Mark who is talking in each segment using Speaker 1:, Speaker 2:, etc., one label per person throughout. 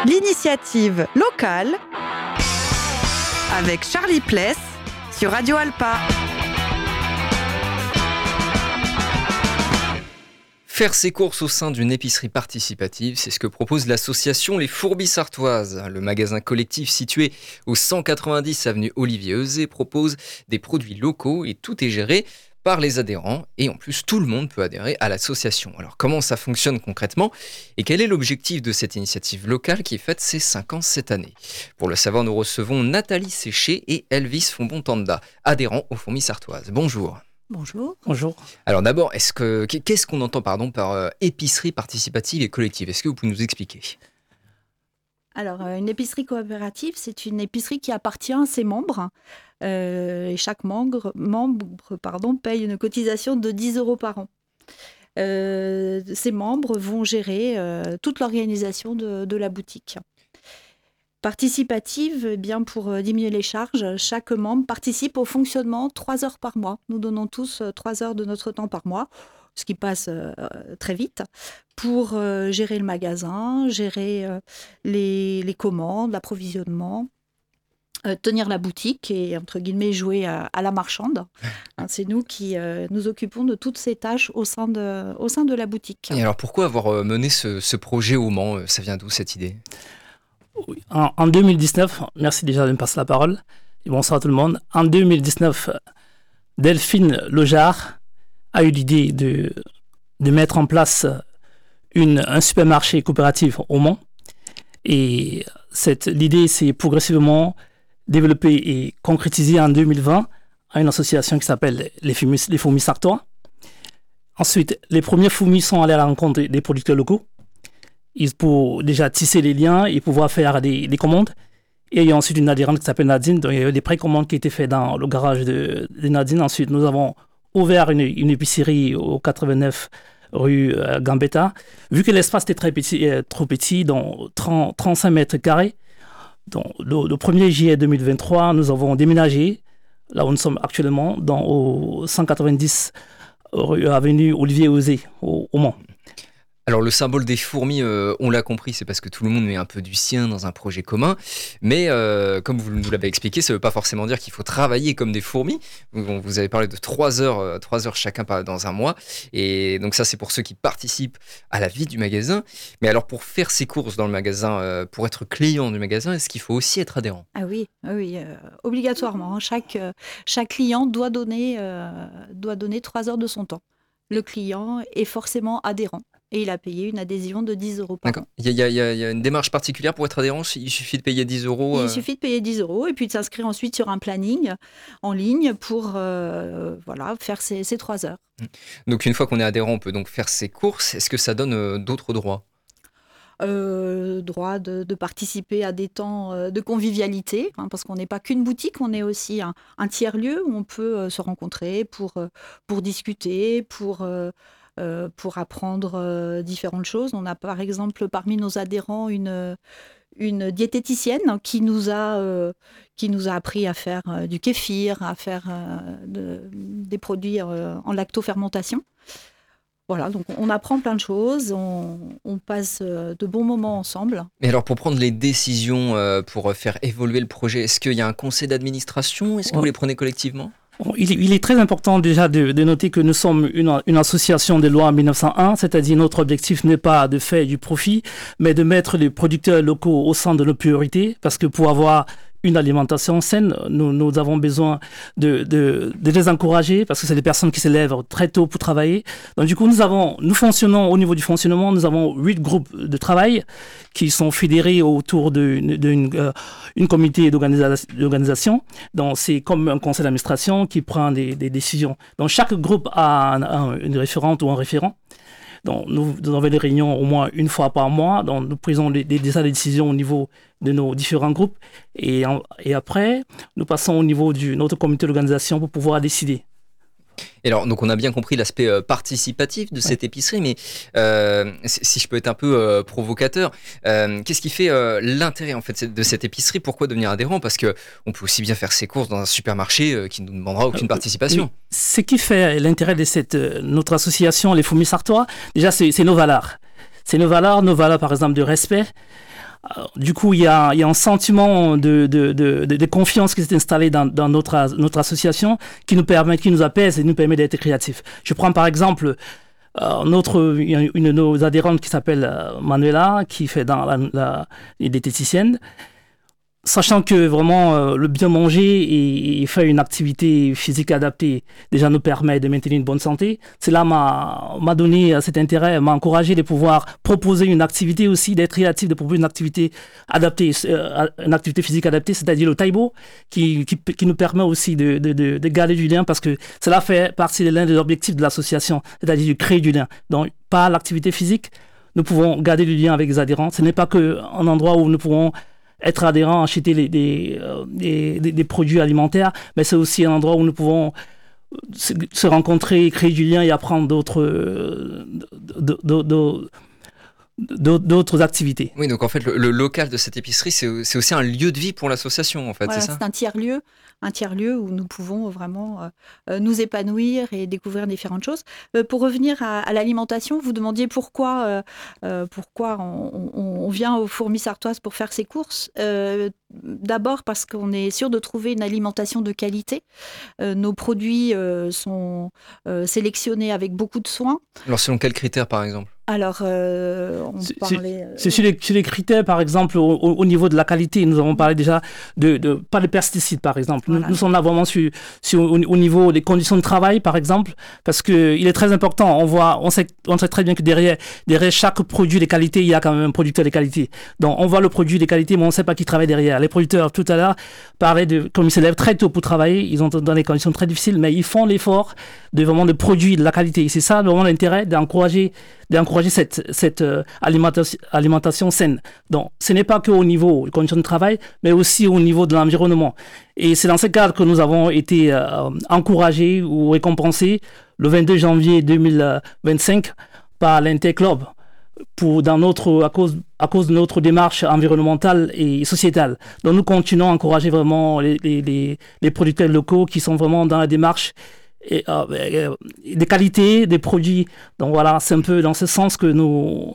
Speaker 1: l'initiative locale avec Charlie Pless sur Radio Alpa.
Speaker 2: Faire ses courses au sein d'une épicerie participative, c'est ce que propose l'association Les Fourbis Sartoises. Le magasin collectif situé au 190 avenue Olivier Euzet propose des produits locaux et tout est géré par les adhérents. Et en plus, tout le monde peut adhérer à l'association. Alors, comment ça fonctionne concrètement et quel est l'objectif de cette initiative locale qui fête ses 5 ans cette année? Pour le savoir, nous recevons Nathalie Séché et Elvis Fombon-Tanda, adhérents aux Fourmis Sartoises. Bonjour.
Speaker 3: Bonjour.
Speaker 4: Bonjour.
Speaker 2: Alors d'abord, qu'est-ce qu'on entend par épicerie participative et collective? Est-ce que vous pouvez nous expliquer?
Speaker 3: Alors, une épicerie coopérative, c'est une épicerie qui appartient à ses membres. Et chaque membre paye une cotisation de 10 € par an. Ces membres vont gérer toute l'organisation de la boutique. Participative, eh bien pour diminuer les charges, chaque membre participe au fonctionnement 3 heures par mois. Nous donnons tous 3 heures de notre temps par mois, ce qui passe très vite, pour gérer le magasin, gérer les commandes, l'approvisionnement, tenir la boutique et, entre guillemets, jouer à la marchande. C'est nous qui nous occupons de toutes ces tâches au sein de la boutique.
Speaker 2: Et alors pourquoi avoir mené ce projet au Mans? Ça vient d'où cette idée?
Speaker 4: En 2019, merci déjà de me passer la parole, et bonsoir à tout le monde. En 2019, Delphine Lojard a eu l'idée de mettre en place un supermarché coopératif au Mans. Et l'idée s'est progressivement développée et concrétisée en 2020 à une association qui s'appelle les Fourmis Sartois. Ensuite, les premiers fourmis sont allés à la rencontre des producteurs locaux. Pour déjà tisser les liens et pouvoir faire des commandes. Et il y a ensuite une adhérente qui s'appelle Nadine. Donc il y a eu des précommandes qui étaient faites dans le garage de Nadine. Ensuite, nous avons ouvert une épicerie au 89 rue Gambetta. Vu que l'espace était trop petit, donc 35 mètres carrés, donc le 1er juillet 2023, nous avons déménagé, là où nous sommes actuellement, au 190 avenue Olivier Euzet, au Mans.
Speaker 2: Alors le symbole des fourmis, on l'a compris, c'est parce que tout le monde met un peu du sien dans un projet commun. Mais comme vous nous l'avez expliqué, ça ne veut pas forcément dire qu'il faut travailler comme des fourmis. Vous avez parlé de 3 heures chacun dans un mois. Et donc ça, c'est pour ceux qui participent à la vie du magasin. Mais alors pour faire ses courses dans le magasin, pour être client du magasin, est-ce qu'il faut aussi être adhérent?
Speaker 3: Ah oui, obligatoirement. Chaque client doit donner 3 heures de son temps. Le client est forcément adhérent. Et il a payé une adhésion de 10 € par an.
Speaker 2: D'accord. Il y a une démarche particulière pour être adhérent? Il suffit de payer 10 €?
Speaker 3: Il suffit de payer 10 € et puis de s'inscrire ensuite sur un planning en ligne pour faire ces 3 heures.
Speaker 2: Donc une fois qu'on est adhérent, on peut donc faire ses courses. Est-ce que ça donne d'autres droits?
Speaker 3: Droit de participer à des temps de convivialité, parce qu'on n'est pas qu'une boutique, on est aussi un tiers-lieu où on peut se rencontrer pour discuter, pour apprendre différentes choses. On a par exemple parmi nos adhérents une diététicienne qui nous a appris à faire du kéfir, à faire des produits en lactofermentation. Voilà, donc on apprend plein de choses, on passe de bons moments ensemble.
Speaker 2: Mais alors pour prendre les décisions, pour faire évoluer le projet, est-ce qu'il y a un conseil d'administration? Est-ce que vous les prenez collectivement?
Speaker 4: Il est très important déjà de noter que nous sommes une association de loi en 1901, c'est-à-dire notre objectif n'est pas de faire du profit, mais de mettre les producteurs locaux au centre de nos priorités, parce que pour avoir une alimentation saine, nous avons besoin de les encourager, parce que c'est des personnes qui se lèvent très tôt pour travailler. Donc du coup, nous fonctionnons au niveau du fonctionnement, nous avons 8 groupes de travail qui sont fédérés autour d'une comité d'organisation. Donc c'est comme un conseil d'administration qui prend des décisions. Donc chaque groupe a une référente ou un référent. Donc, nous avons des réunions au moins une fois par mois. Donc, nous prenons des décisions au niveau de nos différents groupes. Et après, nous passons au niveau de notre comité d'organisation pour pouvoir décider.
Speaker 2: Et alors, donc on a bien compris l'aspect participatif de cette épicerie, mais si je peux être un peu provocateur, qu'est-ce qui fait l'intérêt en fait de cette épicerie? Pourquoi devenir adhérent? Parce que on peut aussi bien faire ses courses dans un supermarché qui ne nous demandera aucune participation.
Speaker 4: Oui. Ce qui fait l'intérêt de notre association, les Fourmis Sartois, déjà c'est nos valeurs. C'est nos valeurs par exemple de respect. Du coup, il y a un sentiment de confiance qui s'est installé dans notre association qui nous apaise et nous permet d'être créatifs. Je prends par exemple une de nos adhérentes qui s'appelle Manuela, qui fait des diététicienne. Sachant que vraiment le bien manger et faire une activité physique adaptée déjà nous permet de maintenir une bonne santé, cela m'a donné cet intérêt, m'a encouragé de pouvoir proposer une activité aussi, d'être créatif, de proposer une activité adaptée, une activité physique adaptée, c'est-à-dire le Taïbo, qui nous permet aussi de garder du lien, parce que cela fait partie de l'un des objectifs de l'association, c'est-à-dire de créer du lien. Donc par l'activité physique, nous pouvons garder du lien avec les adhérents. Ce n'est pas qu'un endroit où nous pourrons être adhérents, acheter des produits alimentaires, mais c'est aussi un endroit où nous pouvons se rencontrer, créer du lien et apprendre d'autres activités.
Speaker 2: Oui, donc en fait, le local de cette épicerie, c'est aussi un lieu de vie pour l'association, en fait,
Speaker 3: Voilà,
Speaker 2: c'est ça ?
Speaker 3: c'est un tiers-lieu où nous pouvons vraiment nous épanouir et découvrir différentes choses. Pour revenir à l'alimentation, vous demandiez pourquoi on vient aux Fourmis Sartoises pour faire ses courses. D'abord parce qu'on est sûr de trouver une alimentation de qualité. Nos produits sont sélectionnés avec beaucoup de soin.
Speaker 2: Alors selon quels critères, par exemple ?
Speaker 3: Alors, on parlait...
Speaker 4: C'est sur les critères, par exemple, au niveau de la qualité. Nous avons parlé déjà pas de pesticides, par exemple.
Speaker 3: Voilà.
Speaker 4: Nous sommes là vraiment au niveau des conditions de travail, par exemple, parce qu'il est très important. On sait très bien que derrière chaque produit de qualité, il y a quand même un producteur de qualité. Donc, on voit le produit de qualité, mais on ne sait pas qui travaille derrière. Les producteurs, tout à l'heure, parlaient comme ils se lèvent très tôt pour travailler, ils ont dans des conditions très difficiles, mais ils font l'effort de produire de la qualité. Et c'est ça, vraiment, l'intérêt d'encourager cette alimentation saine. Donc, ce n'est pas qu'au niveau des conditions de travail, mais aussi au niveau de l'environnement. Et c'est dans ce cadre que nous avons été encouragés ou récompensés le 22 janvier 2025 par l'Interclub à cause de notre démarche environnementale et sociétale. Donc, nous continuons à encourager vraiment les producteurs locaux qui sont vraiment dans la démarche des qualités des produits. Donc voilà, c'est un peu dans ce sens que nous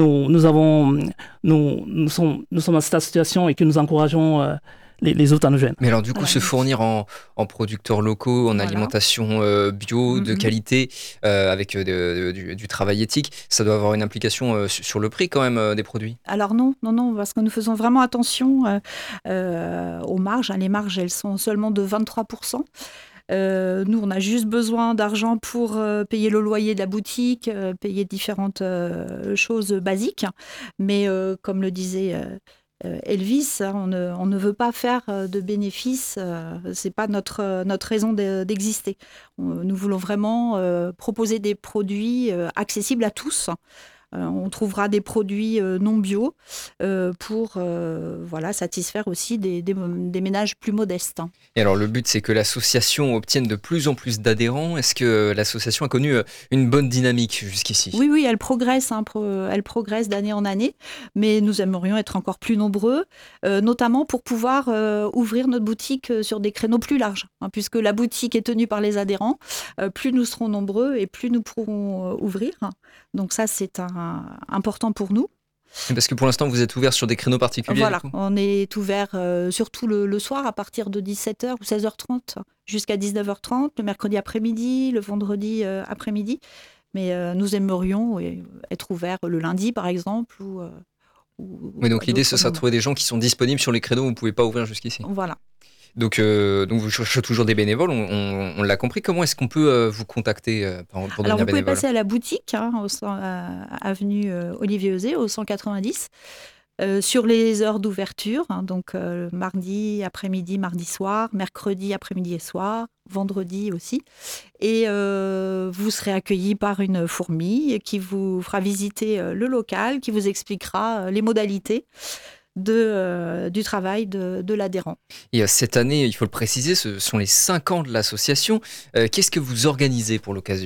Speaker 4: sommes dans cette association et que nous encourageons les autres à nous joindre.
Speaker 2: Mais alors du coup, se fournir en producteurs locaux, en alimentation bio, de qualité, avec du travail éthique, ça doit avoir une implication sur le prix quand même des produits.
Speaker 3: Alors non, parce que nous faisons vraiment attention aux marges. Les marges, elles sont seulement de 23%. Nous, on a juste besoin d'argent pour payer le loyer de la boutique, payer différentes choses basiques. Mais comme le disait Elvis, on ne veut pas faire de bénéfices. C'est pas notre raison d'exister. Nous voulons vraiment proposer des produits accessibles à tous. On trouvera des produits non bio pour satisfaire aussi des ménages plus modestes.
Speaker 2: Et alors le but, c'est que l'association obtienne de plus en plus d'adhérents. Est-ce que l'association a connu une bonne dynamique jusqu'ici ?
Speaker 3: Oui, elle progresse. Elle progresse d'année en année, mais nous aimerions être encore plus nombreux, notamment pour pouvoir ouvrir notre boutique sur des créneaux plus larges, puisque la boutique est tenue par les adhérents. Plus nous serons nombreux et plus nous pourrons ouvrir. Donc ça, c'est important pour nous.
Speaker 2: Parce que pour l'instant, vous êtes ouvert sur des créneaux particuliers.
Speaker 3: Voilà, on est ouvert surtout le soir à partir de 17h ou 16h30 jusqu'à 19h30, le mercredi après-midi, le vendredi après-midi. Mais nous aimerions être ouverts le lundi, par exemple.
Speaker 2: Oui, donc l'idée, ce sera de trouver des gens qui sont disponibles sur les créneaux où vous ne pouvez pas ouvrir jusqu'ici.
Speaker 3: Voilà.
Speaker 2: Donc vous cherchez toujours des bénévoles, on l'a compris. Comment est-ce qu'on peut vous contacter pour devenir bénévole ?
Speaker 3: Alors vous pouvez passer à la boutique, avenue Olivier Euzet, au 190, sur les heures d'ouverture, donc mardi après-midi, mardi soir, mercredi après-midi et soir, vendredi aussi. Et vous serez accueillis par une fourmi qui vous fera visiter le local, qui vous expliquera les modalités du travail de l'adhérent.
Speaker 2: Et cette année, il faut le préciser, ce sont les 5 ans de l'association. Qu'est-ce que vous organisez pour l'occasion ?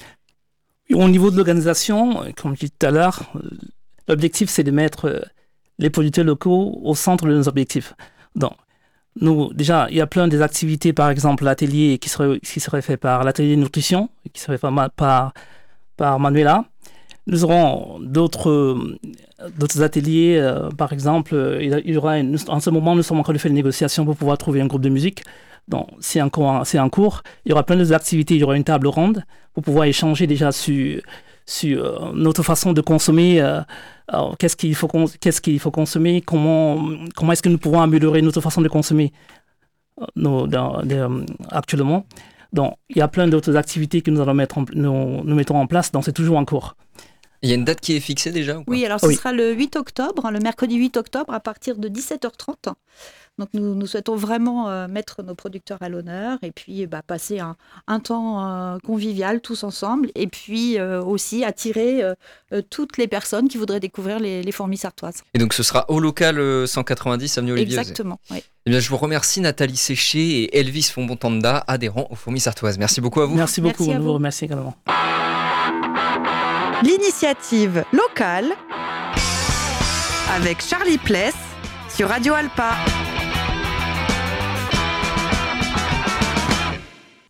Speaker 4: Au niveau de l'organisation, comme je disais tout à l'heure, l'objectif c'est de mettre les producteurs locaux au centre de nos objectifs. Donc, nous, déjà, il y a plein des activités, par exemple l'atelier qui serait fait par l'atelier de nutrition, qui serait fait par Manuela. Nous aurons d'autres ateliers. Par exemple, il y aura en ce moment, nous sommes en train de faire une négociation pour pouvoir trouver un groupe de musique. Donc, c'est en cours. Il y aura plein d'activités. Il y aura une table ronde pour pouvoir échanger déjà sur notre façon de consommer. Qu'est-ce qu'il faut consommer, comment est-ce que nous pourrons améliorer notre façon de consommer actuellement. Donc, il y a plein d'autres activités que nous allons nous mettons en place, donc c'est toujours en cours.
Speaker 2: Il y a une date qui est fixée déjà ou pas ?
Speaker 3: Oui, alors ce sera le 8 octobre, le mercredi 8 octobre, à partir de 17h30. Donc nous souhaitons vraiment mettre nos producteurs à l'honneur et puis passer un temps convivial tous ensemble et puis aussi attirer toutes les personnes qui voudraient découvrir les fourmis sartoises.
Speaker 2: Et donc ce sera au local 190 avenue Olivier Euzet.
Speaker 3: Exactement, oui.
Speaker 2: Eh bien, je vous remercie Nathalie Séché et Elvis Fonbontanda, adhérents aux fourmis sartoises. Merci beaucoup à vous.
Speaker 4: Merci beaucoup,
Speaker 3: Merci à
Speaker 4: nous
Speaker 3: vous.
Speaker 4: vous remercions également.
Speaker 1: L'initiative locale avec Charlie Pless sur Radio Alpa.